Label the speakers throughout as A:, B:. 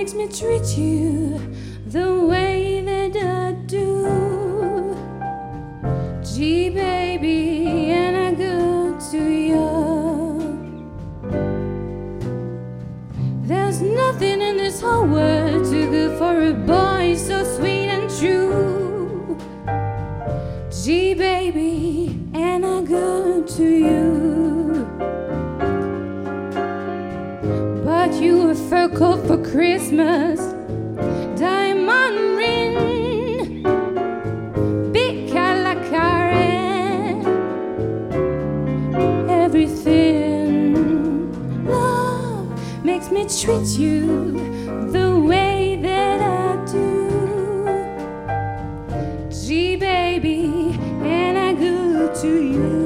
A: makes me treat you the way that I do. Gee, baby, and I go to you. There's nothing in this whole world too good for a boy so sweet and true. Gee, baby, and I go to you. But you a fur coat for Christmas, diamond ring, big Calacara, everything. Love makes me treat you the way that I do. Gee, baby, and I go to you.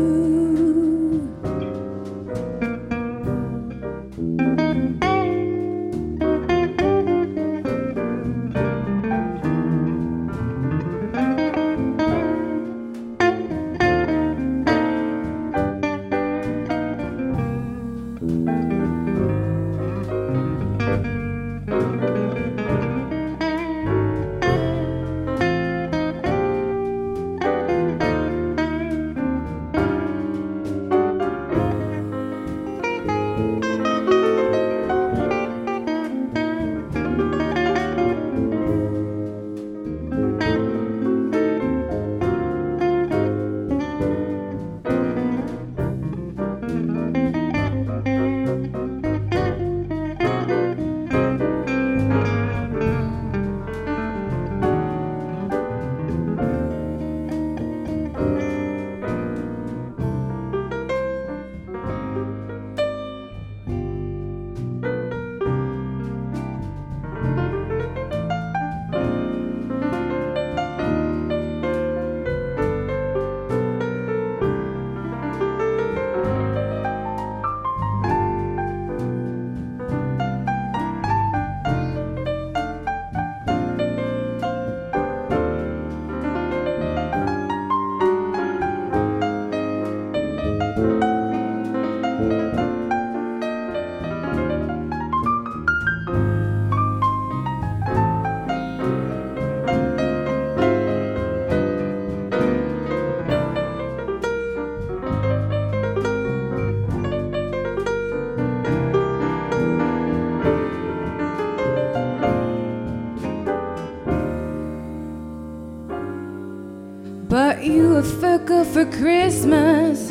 A: But you a fur coat for Christmas,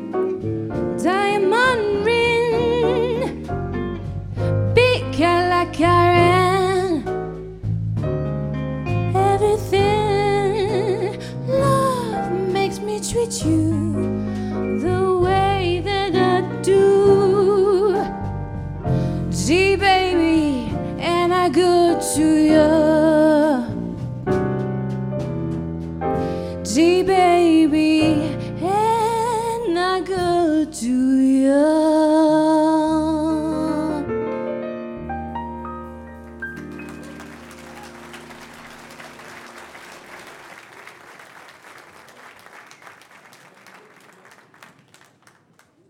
A: diamond ring, big Calacara, everything. Love makes me treat you the way that I do. Gee, baby, and I go to you.